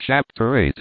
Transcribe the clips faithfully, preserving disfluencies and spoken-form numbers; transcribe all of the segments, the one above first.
Chapter eight.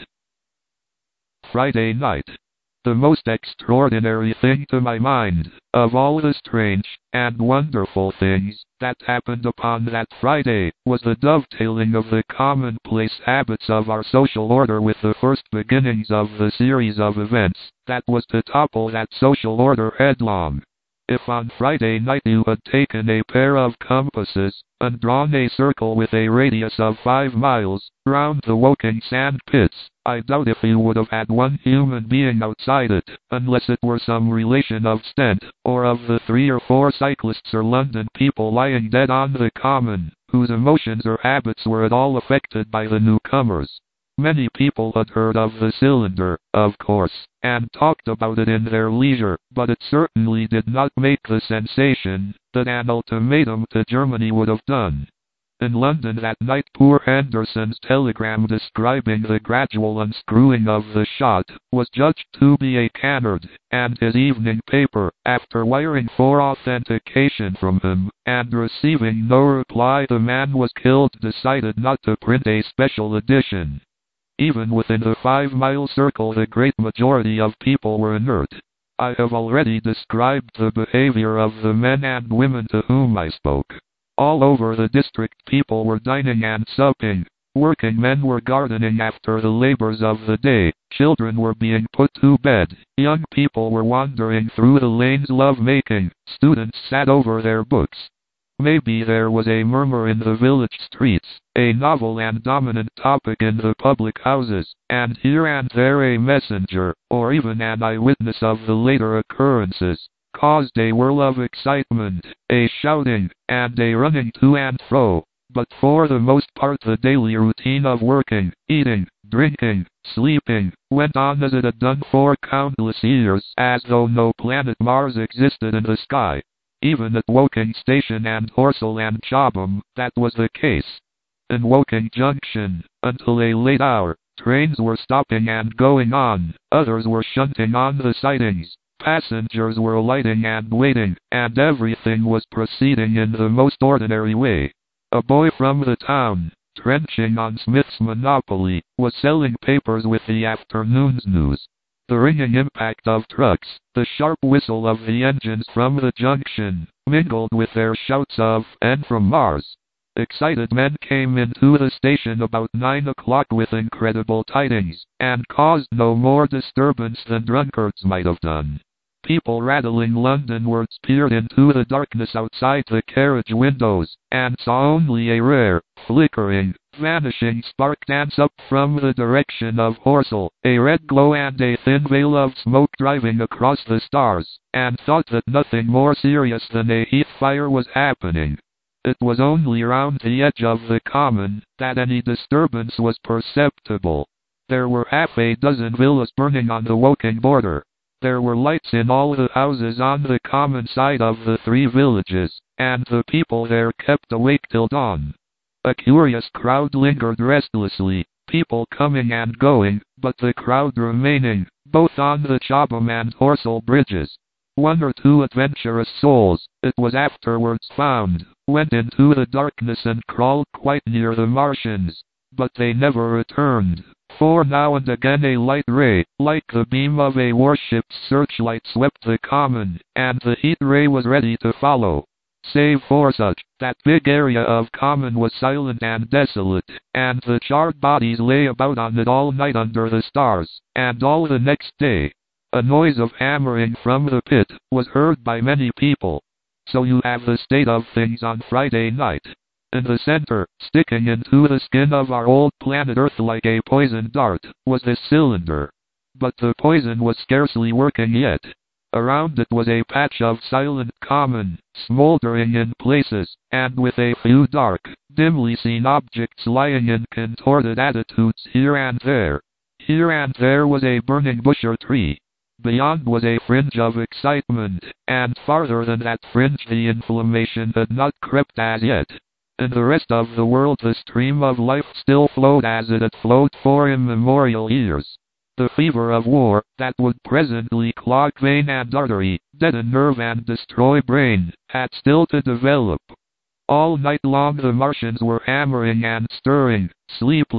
Friday night. The most extraordinary thing to my mind, of all the strange and wonderful things that happened upon that Friday, was the dovetailing of the commonplace habits of our social order with the first beginnings of the series of events that was to topple that social order headlong. If on Friday night you had taken a pair of compasses and drawn a circle with a radius of five miles round the Woking sand pits, I doubt if you would have had one human being outside it, unless it were some relation of Stent, or of the three or four cyclists or London people lying dead on the common, whose emotions or habits were at all affected by the newcomers. Many people had heard of the cylinder, of course, and talked about it in their leisure, but it certainly did not make the sensation that an ultimatum to Germany would have done. In London that night, poor Henderson's telegram describing the gradual unscrewing of the shot was judged to be a canard, and his evening paper, after wiring for authentication from him, and receiving no reply, the man was killed, decided not to print a special edition. Even within the five-mile circle the great majority of people were inert. I have already described the behavior of the men and women to whom I spoke. All over the district people were dining and supping. Working men were gardening after the labors of the day. Children were being put to bed. Young people were wandering through the lanes love-making. Students sat over their books. Maybe there was a murmur in the village streets, a novel and dominant topic in the public houses, and here and there a messenger, or even an eyewitness of the later occurrences, caused a whirl of excitement, a shouting, and a running to and fro. But for the most part the daily routine of working, eating, drinking, sleeping, went on as it had done for countless years, as though no planet Mars existed in the sky. Even at Woking Station and Horsell and Chobham, that was the case. In Woking Junction, until a late hour, trains were stopping and going on, others were shunting on the sidings, passengers were alighting and waiting, and everything was proceeding in the most ordinary way. A boy from the town, trenching on Smith's Monopoly, was selling papers with the afternoon's news. The ringing impact of trucks, the sharp whistle of the engines from the junction, mingled with their shouts of "and from Mars." Excited men came into the station about nine o'clock with incredible tidings, and caused no more disturbance than drunkards might have done. People rattling Londonwards peered into the darkness outside the carriage windows, and saw only a rare, flickering, vanishing spark dance up from the direction of Horsell, a red glow and a thin veil of smoke driving across the stars, and thought that nothing more serious than a heath fire was happening. It was only round the edge of the common that any disturbance was perceptible. There were half a dozen villas burning on the Woking border. There were lights in all the houses on the common side of the three villages, and the people there kept awake till dawn. A curious crowd lingered restlessly, people coming and going, but the crowd remaining, both on the Chobham and Horsell bridges. One or two adventurous souls, it was afterwards found, went into the darkness and crawled quite near the Martians, but they never returned. For now and again a light ray, like the beam of a warship's searchlight, swept the common, and the heat ray was ready to follow. Save for such, that big area of common was silent and desolate, and the charred bodies lay about on it all night under the stars, and all the next day. A noise of hammering from the pit was heard by many people. So you have the state of things on Friday night. In the center, sticking into the skin of our old planet Earth like a poisoned dart, was this cylinder. But the poison was scarcely working yet. Around it was a patch of silent common, smoldering in places, and with a few dark, dimly seen objects lying in contorted attitudes here and there. Here and there was a burning bush or tree. Beyond was a fringe of excitement, and farther than that fringe the inflammation had not crept as yet. In the rest of the world the stream of life still flowed as it had flowed for immemorial years. The fever of war, that would presently clog vein and artery, deaden nerve and destroy brain, had still to develop. All night long the Martians were hammering and stirring, sleepless,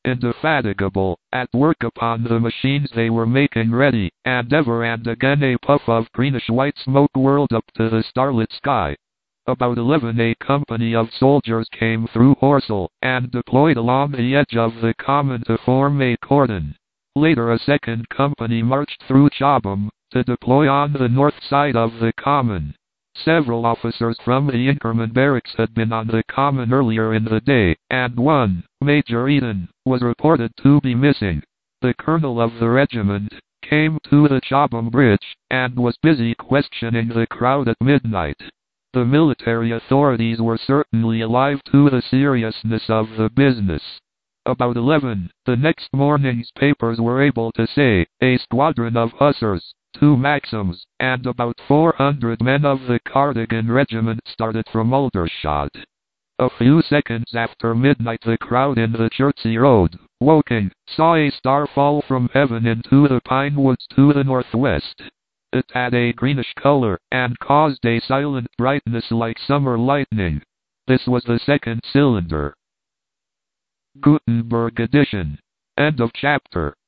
indefatigable, at work upon the machines they were making ready, and ever and again a puff of greenish-white smoke whirled up to the starlit sky. About eleven a company of soldiers came through Horsell, and deployed along the edge of the common to form a cordon. Later a second company marched through Chobham, to deploy on the north side of the common. Several officers from the Inkerman barracks had been on the common earlier in the day, and one, Major Eden, was reported to be missing. The colonel of the regiment came to the Chobham Bridge, and was busy questioning the crowd at midnight. The military authorities were certainly alive to the seriousness of the business. About eleven, the next morning's papers were able to say, a squadron of hussars, two Maxims, and about four hundred men of the Cardigan Regiment started from Aldershot. A few seconds after midnight the crowd in the Chertsey Road, Woking, saw a star fall from heaven into the pine woods to the northwest. It had a greenish color, and caused a silent brightness like summer lightning. This was the second cylinder. Gutenberg edition. End of chapter.